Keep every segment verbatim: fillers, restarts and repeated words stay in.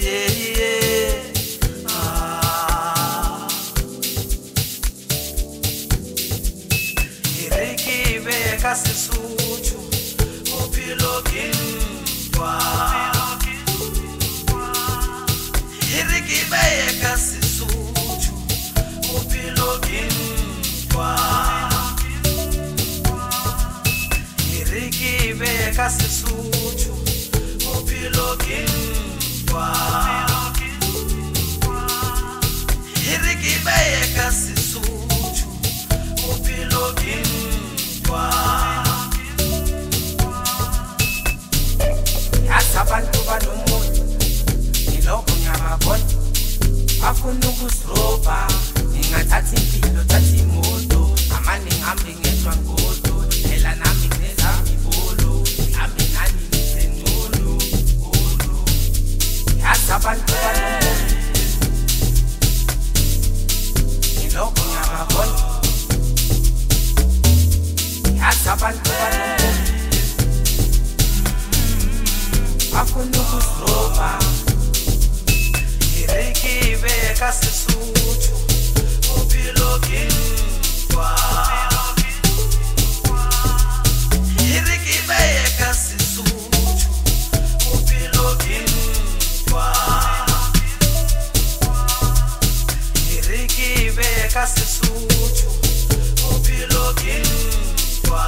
Sesotho bophelo ke ntwa e re ke beye ka Sesotho bophelo ke ntwa e re ke beye ka Sesotho bophelo ke ntwa e re ke beye ka Sesotho bophelo ke ntwa. Abantu banomoya ngilokho ngiyababona bafuna ukusiroba ngingathatha impilo thatha imoto amane ngihambe ngedwa ngodo phela nami nginezami ibolo nami nani ngizengcono olo yazi abantu banomoya ngilokho ngiyababona yazi abantu banomoya afuna ukusiroba e re ke beye ka Sesotho bophelo ke ntwa e re ke beye ka Sesotho bophelo ke ntwa e re ke beye ka Sesotho bophelo ke ntwa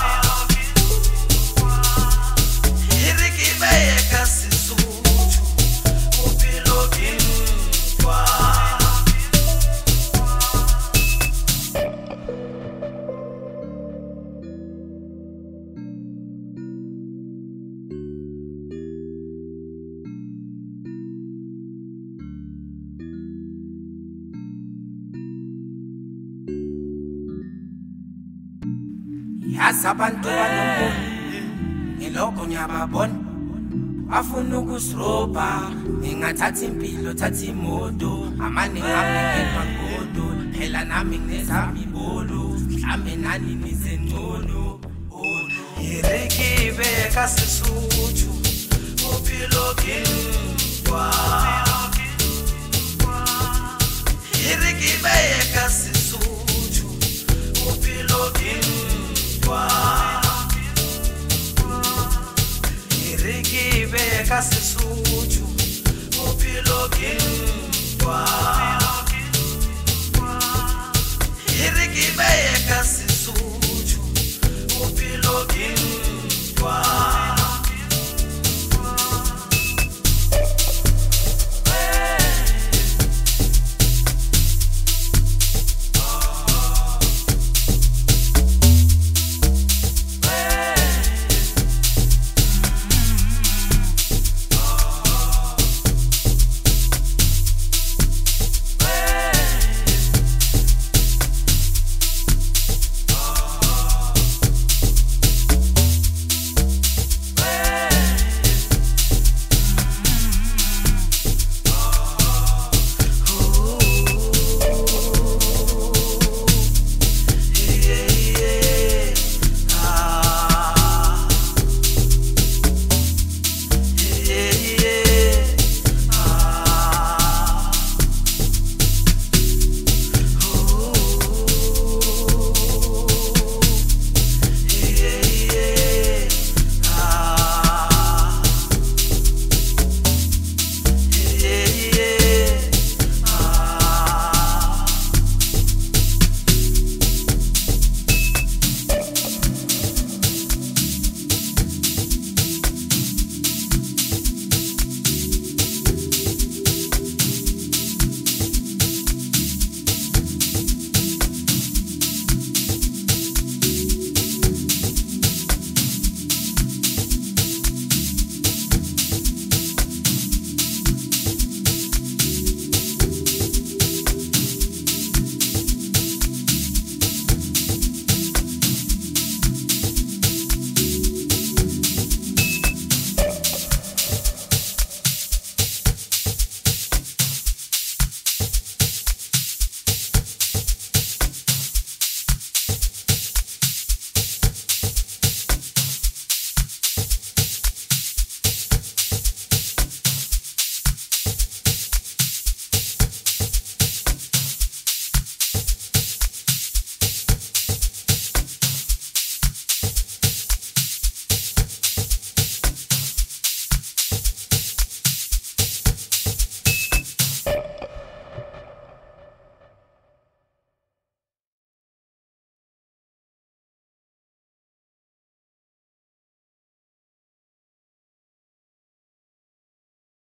yazi abantu banomoya ngilokho ngiyababona bafuna ukusiroba ngingathatha impilo thatha imoto amane ngihambe ngedwa ngodo phela nami nginezami ibolo mhlambe nani nizengcono olo e re ke beye ka Sesotho bophelo ke ntwa e re ke beye ka Sesotho bophelo ke ntwa e re ke beye ka Sesotho bophelo ke ntwa.